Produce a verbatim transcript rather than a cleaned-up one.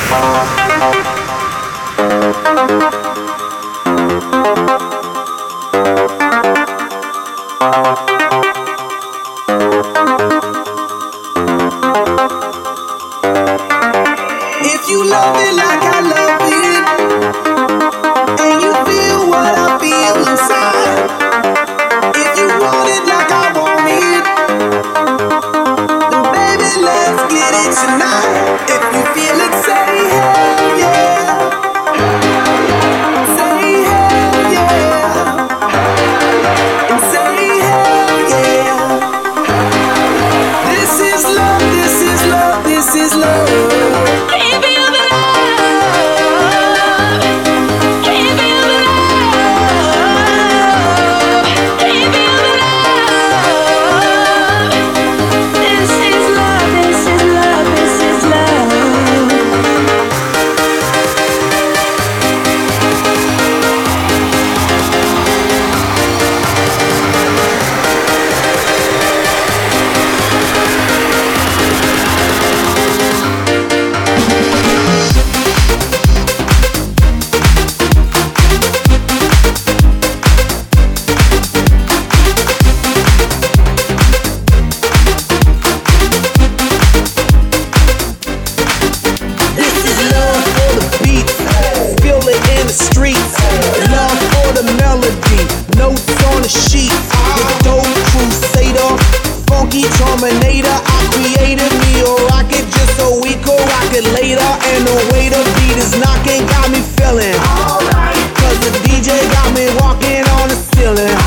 If you love it like I love it, and you feel what I feel inside, if you want it like I want it, then baby let's get it tonight. If you feel it, say hell yeah. Say hell yeah. And say hell yeah. This is love, this is love, this is love. Terminator, I created me a rocket just so we could rock it later. And the way the beat is knocking got me feeling alright, cause the D J got me walking on the ceiling.